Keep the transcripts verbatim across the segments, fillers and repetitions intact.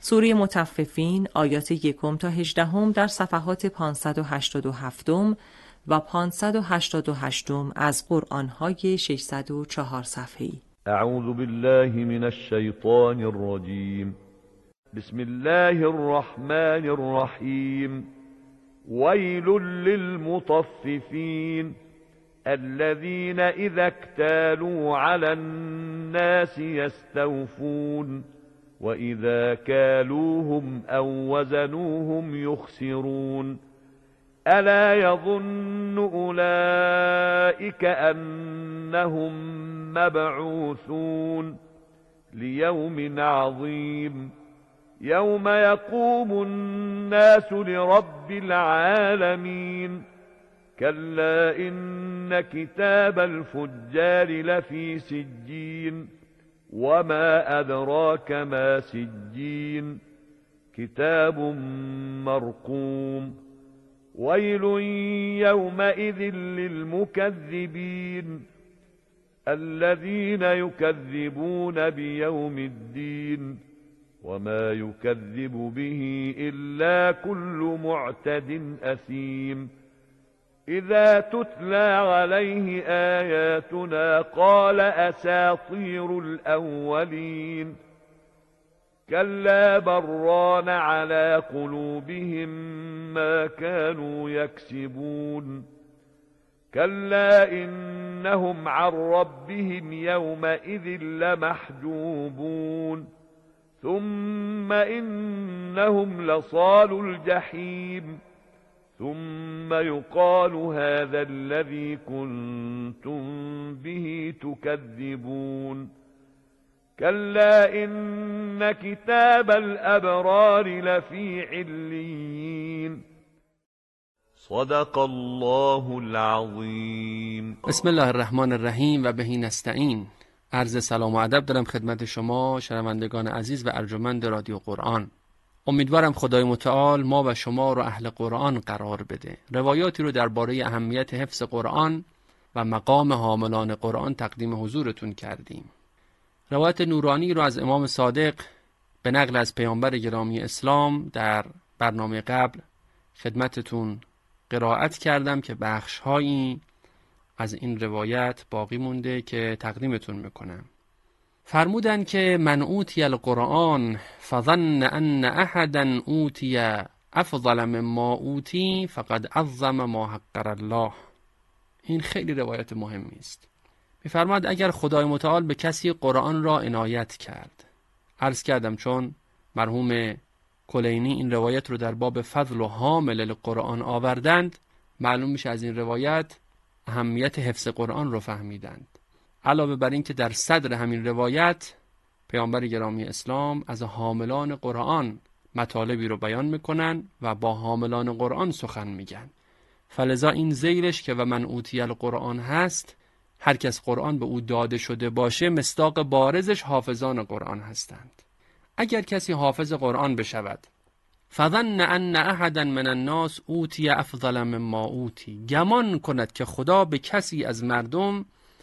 سوره مطففین آیات یکم تا هجدهم در صفحات پانصد و هشتاد و هفت و پانصد و هشتاد و هشت از قرآن‌های ششصد و چهار صفحه‌ای. اعوذ بالله من الشیطان الرجیم. بسم الله الرحمن الرحیم. ویل للمطففین الذين اذا اكتالوا على الناس يستوفون وإذا كالوهم أو وزنوهم يخسرون ألا يظن أولئك أنهم مبعوثون ليوم عظيم يوم يقوم الناس لرب العالمين كلا إن كتاب الفجار لفي سجين وما أدراك ما سجين كتاب مرقوم ويل يومئذ للمكذبين الذين يكذبون بيوم الدين وما يكذب به إلا كل معتد أثيم إذا تتلى عليه آياتنا قال أساطير الأولين كلا بران على قلوبهم ما كانوا يكسبون كلا إنهم عن ربهم يومئذ لمحجوبون ثم إنهم لصال الجحيم ثم يقال هذا الذي كنتم به تكذبون كلا إن كتاب الأبرار لفي عليين صدق الله العظیم. بسم الله الرحمن الرحیم و بهی نستعین. عرض سلام و ادب دارم خدمت شما شنوندگان عزیز و ارجمند رادیو قرآن. امیدوارم خدای متعال ما و شما رو اهل قرآن قرار بده. روایاتی رو درباره اهمیت حفظ قرآن و مقام حاملان قرآن تقدیم حضورتون کردیم. روایت نورانی رو از امام صادق به نقل از پیامبر گرامی اسلام در برنامه قبل خدمتتون قرائت کردم که بخش‌هایی از این روایت باقی مونده که تقدیمتون میکنم. فرمودن که من اوتی القرآن فظن ان احدا اوتی افضل مما اوتی فقد عظم ما حقر الله. این خیلی روایت مهمی است. میفرماد اگر خدای متعال به کسی قرآن را عنایت کرد، عرض کردم چون مرحوم کلینی این روایت رو در باب فضل و حامل القرآن آوردند، معلوم میشه از این روایت اهمیت حفظ قرآن رو فهمیدند. علاوه بر این که در صدر همین روایت پیامبر گرامی اسلام از حاملان قرآن مطالبی رو بیان میکنن و با حاملان قرآن سخن میگن. فلذا این ذیلش که و من اوتی القرآن هست، هر کس قرآن به او داده شده باشه مصداق بارزش حافظان قرآن هستند. اگر کسی حافظ قرآن بشود فظن ان احدا من الناس اوتی افضل مما اوتی، گمان کند که خدا به کسی از مردم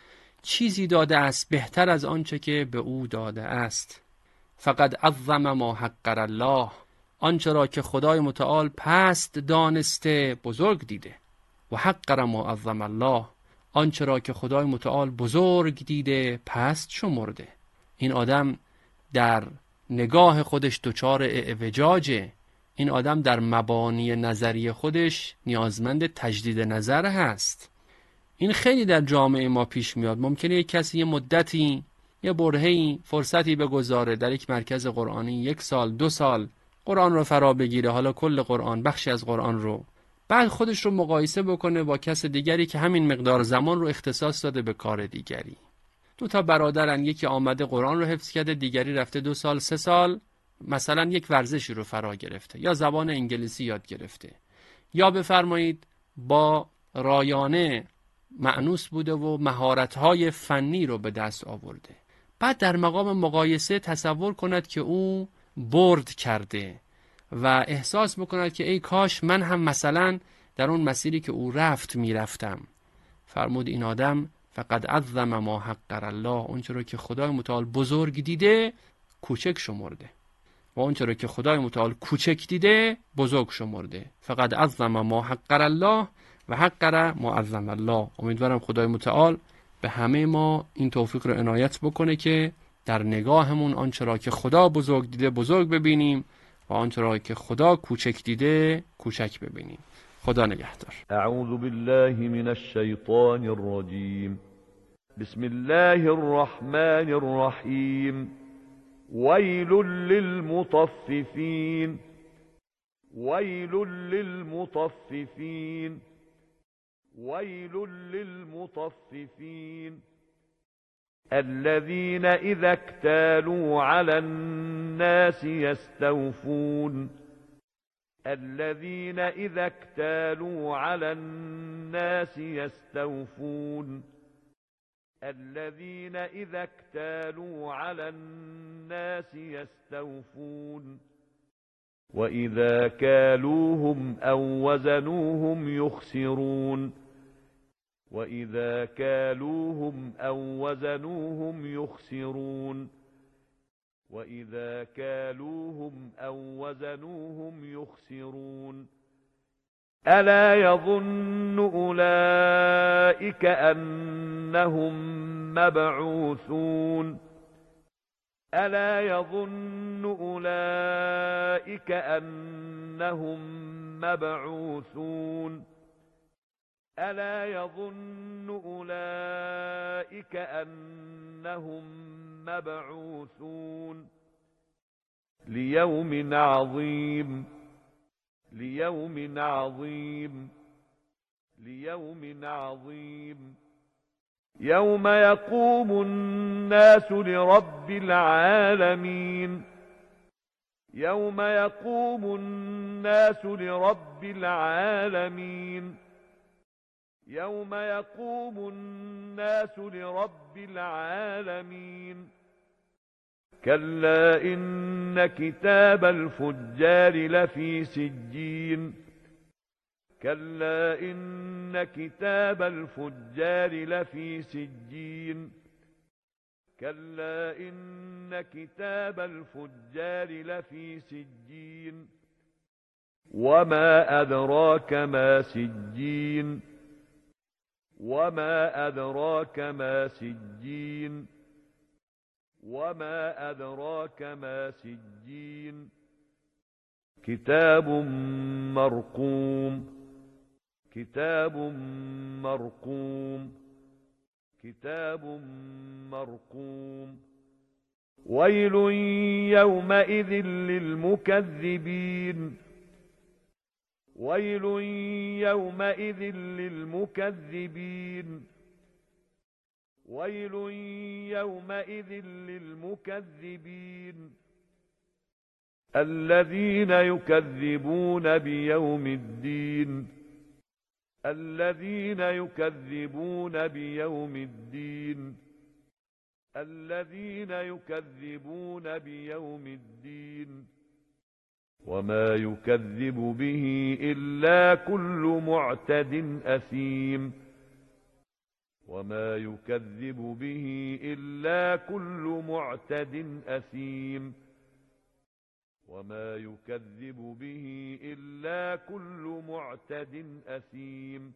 چیزی داده است بهتر از آنچه که به او داده است، فقد عظم ما حقر الله، آنچه را که خدای متعال پست دانسته بزرگ دیده، و حقر ما عظم الله، آنچه را که خدای متعال بزرگ دیده پست شمرده. این آدم در نگاه خودش دچار اعوجاجه. این آدم در مبانی نظری خودش نیازمند تجدید نظر هست. این خیلی در جامعه ما پیش میاد. ممکنه یک کسی یه مدتی، یه برهه‌ای، فرصتی بگذاره در یک مرکز قرآنی، یک سال، دو سال قرآن رو فرا بگیره، حالا کل قرآن، بخشی از قرآن رو، بعد خودش رو مقایسه بکنه با کس دیگری که همین مقدار زمان رو اختصاص داده به کار دیگری. دو تا برادرن، یکی آمده قرآن رو حفظ کرده، دیگری رفته دو سال، سه سال مثلا یک ورزشی رو فرا گرفته، یا زبان انگلیسی یاد گرفته، یا بفرمایید با رایانه مأنوس بوده و مهارت‌های فنی رو به دست آورده. بعد در مقام مقایسه تصور کند که او برد کرده و احساس بکند که ای کاش من هم مثلا در اون مسیری که او رفت میرفتم. فرمود این آدم فقد عظم ما حقر الله، اونچه رو که خدای متعال بزرگ دیده کوچک شمرده. و آنچه را که خدای متعال کوچک دیده بزرگ شمرده. فقط عظم ما حقر الله و حقر ما عظم الله. امیدوارم خدای متعال به همه ما این توفیق رو عنایت بکنه که در نگاهمون آنچه را که خدا بزرگ دیده بزرگ ببینیم و آنچه را که خدا کوچک دیده کوچک ببینیم. خدا نگهدار. اعوذ بالله من الشیطان الرجیم. بسم الله الرحمن الرحیم. ویل للمطففین. ویل للمطففین. ويل للمطففين الذين إذا اكتالوا على الناس يستوفون. الذين إذا اكتالوا على الناس يستوفون. الذين إذا اكتالوا على الناس يستوفون. وإذا كالوهم أو وزنوهم يخسرون. وإذا كالوهم أو وزنوهم يخسرون. وإذا كالوهم أو وزنوهم يخسرون. ألا يظن أولئك أنهم مبعوثون. ألا يظن أولئك أنهم مبعوثون. ألا يظن أولئك أنهم مبعوثون ليوم عظيم. ليوم عظيم. ليوم عظيم يوم يقوم الناس لرب العالمين. يوم يقوم الناس لرب العالمين. يوم يقوم الناس لرب العالمين. كلا إن كتاب الفجار لفي سجين. كلا إن كتاب الفجار لفي سجين. كلا إن كتاب الفجار لفي سجين. وما أدراك ما سجين. وما أدراك ما سجين. وما أدراك ما سجين. كتاب مرقوم. كتاب مرقوم. كتاب مرقوم ويل يومئذ للمكذبين. ويل يومئذ للمكذبين. ويل يومئذ للمكذبين الذين يكذبون بيوم الدين. الذين يكذبون بيوم الدين. الذين يكذبون بيوم الدين وما يكذب به إلا كل معتد أثيم. وما يكذب به إلا كل معتد أثيم. وما يكذب به إلا كل معتد أثيم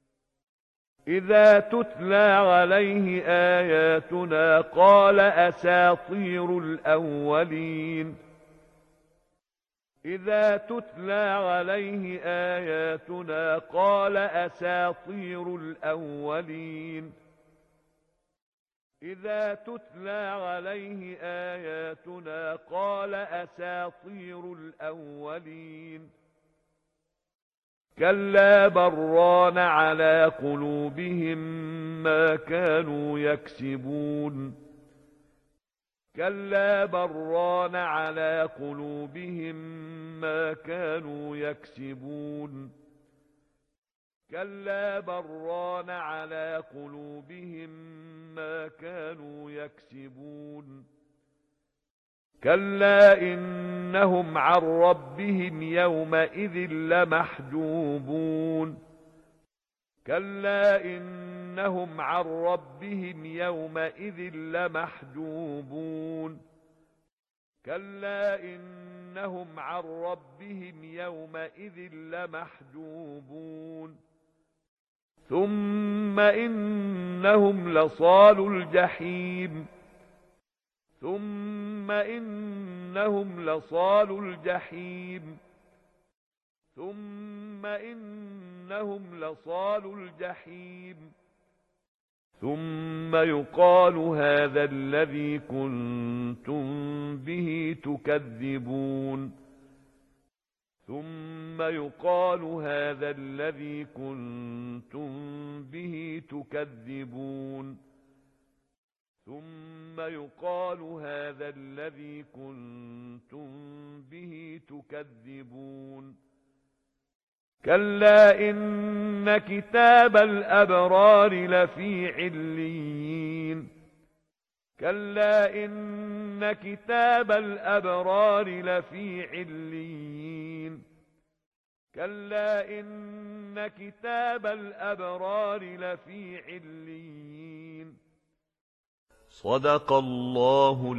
إذا تتلى عليه آياتنا قال أساطير الأولين. إذا تتلى عليه آياتنا قال أساطير الأولين. إذا تتلى عليه آياتنا قال أساطير الأولين كلا بران على قلوبهم ما كانوا يكسبون. كلا بران على قلوبهم ما كانوا يكسبون. كلا بران على قلوبهم ما كانوا يكسبون كلا إنهم عن ربهم يومئذ لمحجوبون. كلا إنهم عن ربهم يومئذ لمحجوبون كلا إنهم عن ربهم يومئذ لمحجوبون ثم إنهم لصالو الجحيم ثم إنهم لصالو الجحيم ثم إنهم لصالو الجحيم ثم يقال هذا الذي كنتم به تكذبون ثم يقال هذا الذي كنتم به تكذبون ثم يقال هذا الذي كنتم به تكذبون كلا إن كتاب الأبرار لفي عليين كلا إن كتاب الأبرار لفي عليين كلا إن كتاب الأبرار لفي عليين صدق الله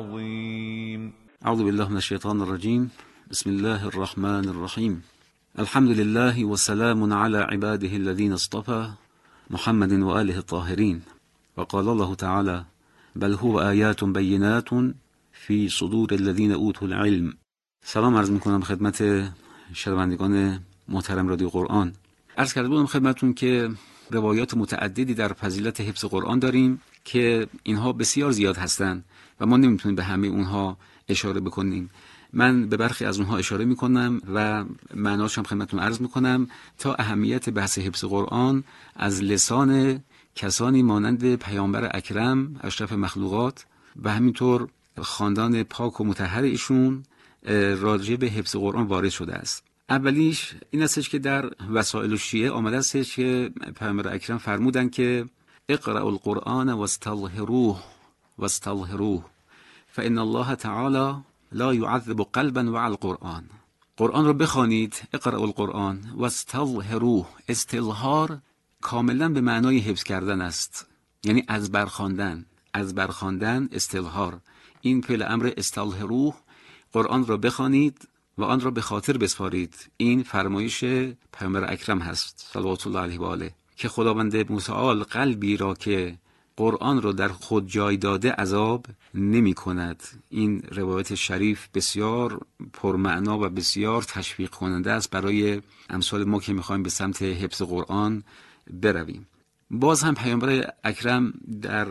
العظيم. أعوذ بالله من الشيطان الرجيم. بسم الله الرحمن الرحيم. الحمد لله وسلام على عباده الذين اصطفى محمد وآله الطاهرين. وقال الله تعالى بل هو آیات بینات فی صدور الذین اوتوا العلم. سلام عرض میکنم خدمت شنوندگان محترم رادیو قرآن. عرض کرده بودم خدمتون که روایات متعددی در فضیلت حفظ قرآن داریم که اینها بسیار زیاد هستند و ما نمیتونیم به همه اونها اشاره بکنیم. من به برخی از اونها اشاره میکنم و معناش هم خدمتتون عرض میکنم تا اهمیت بحث حفظ قرآن از لسان کسانی مانند پیامبر اکرم اشرف مخلوقات و همینطور خاندان پاک و مطهر ایشون راجع به حفظ قرآن وارد شده است. اولیش این استش که در وسائل الشیعه آمده استش که پیامبر اکرم فرمودن که اقرأوا القرآن واستظهروه واستظهروه فإن الله تعالی لا يعذب قلبا وعلى القرآن. قرآن رو بخوانید، اقرأوا القرآن واستظهروه. استظهار کاملا به معنای حفظ کردن است، یعنی از برخواندن، از برخواندن استظهار. این فعل امر استظهروه، قرآن را بخوانید و آن را به خاطر بسپارید. این فرمایش پیامبر اکرم هست صلوات الله علیه و آله که خداوند متعال قلبی را که قرآن را در خود جای داده عذاب نمی کند. این روایت شریف بسیار پرمعنا و بسیار تشویق کننده است برای امثال ما که میخوایم به سمت حفظ قرآن برویم. باز هم پیامبر اکرم در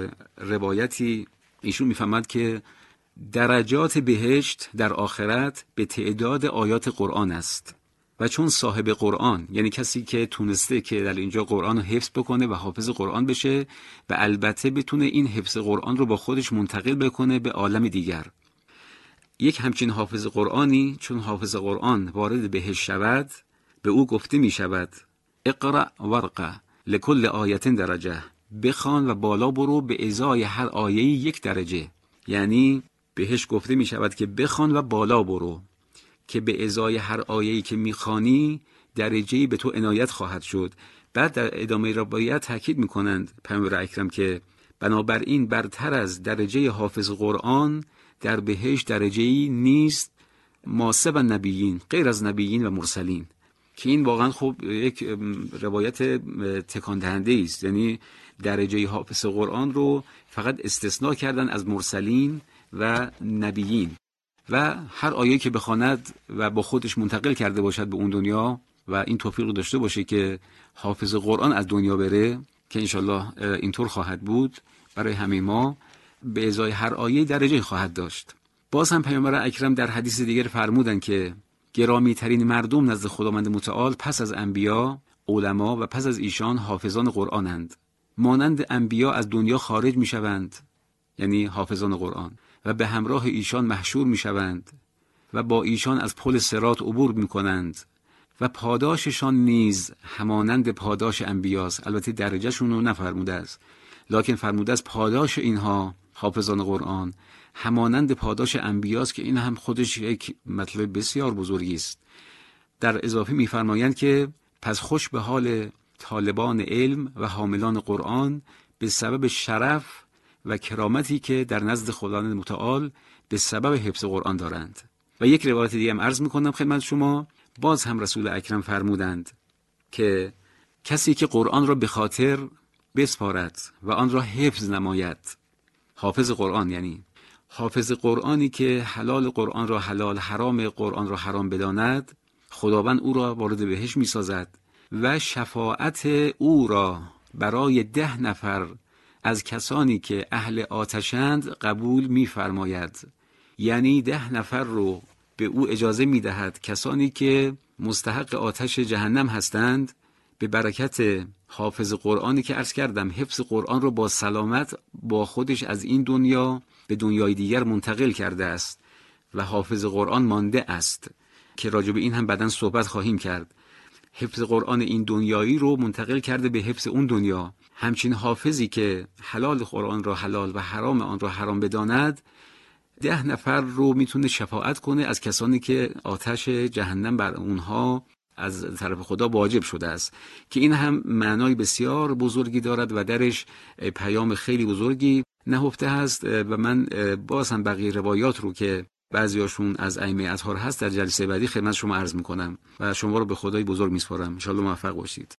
روایتی ایشون میفهمد که درجات بهشت در آخرت به تعداد آیات قرآن است و چون صاحب قرآن، یعنی کسی که تونسته که در اینجا قرآن رو حفظ بکنه و حافظ قرآن بشه و البته بتونه این حفظ قرآن رو با خودش منتقل بکنه به عالم دیگر، یک همچین حافظ قرآنی چون حافظ قرآن وارد بهشت شود به او گفته می شود اقرأ ورقه لکل آیت درجه، بخوان و بالا برو به ازای هر آیه یک درجه. یعنی بهش گفته می شود که بخوان و بالا برو که به ازای هر آیه‌ای که میخوانی درجه‌ای به تو عنایت خواهد شد. بعد در ادامه روایت تاکید میکنند پیامبر اکرم که بنابراین برتر از درجه حافظ قرآن در بهشت درجه‌ای نیست ماسب نبیین، غیر از نبیین و مرسلین، که این واقعا خب یک روایت تکان دهنده است. یعنی درجه حافظ قرآن رو فقط استثناء کردن از مرسلین و نبیین و هر آیه که بخواند و با خودش منتقل کرده باشد به اون دنیا و این توفیق رو داشته باشه که حافظ قرآن از دنیا بره، که انشالله اینطور خواهد بود برای همه ما، به ازای هر آیه درجه خواهد داشت. باز هم پیامبر اکرم در حدیث دیگر فرمودن که گرامی ترین مردم نزد خداوند متعال پس از انبیا علما و پس از ایشان حافظان قرآنند. مانند انبیا از دنیا خارج می شوند، یعنی حافظان قرآن، و به همراه ایشان محشور می شوند و با ایشان از پل صراط عبور می کنند و پاداششان نیز همانند پاداش انبیاست. البته درجهشون رو نفرموده است، لکن فرموده است پاداش اینها حافظان قرآن همانند پاداش انبیاست، که این هم خودش یک مطلب بسیار بزرگی است. در اضافه می فرمایند که پس خوش به حال طالبان علم و حاملان قرآن به سبب شرف و کرامتی که در نزد خداوند متعال به سبب حفظ قرآن دارند. و یک روایت دیگه هم عرض میکنم خدمت شما. باز هم رسول اکرم فرمودند که کسی که قرآن را به خاطر بسپارد و آن را حفظ نماید، حافظ قرآن یعنی حافظ قرآنی که حلال قرآن را حلال، حرام قرآن را حرام بداند، خداوند او را وارد بهشت می‌سازد و شفاعت او را برای ده نفر از کسانی که اهل آتشند قبول می‌فرماید. یعنی ده نفر رو به او اجازه می‌دهد، کسانی که مستحق آتش جهنم هستند، به برکت حافظ قرآنی که عرض کردم حفظ قرآن رو با سلامت با خودش از این دنیا به دنیای دیگر منتقل کرده است و حافظ قرآن مانده است که راجع به این هم بعداً صحبت خواهیم کرد. حفظ قرآن این دنیایی رو منتقل کرده به حفظ اون دنیا. همچین حافظی که حلال قرآن را حلال و حرام آن را حرام بداند، ده نفر رو میتونه شفاعت کنه از کسانی که آتش جهنم بر اونها از طرف خدا واجب شده است، که این هم معنای بسیار بزرگی دارد و درش پیام خیلی بزرگی نهفته است. و من باز هم بقیه روایات رو که بعضیاشون از ائمه اطهار هست در جلسه بعدی خدمت شما عرض میکنم و شما رو به خدای بزرگ میسپارم. ان شاء الله موفق باشید.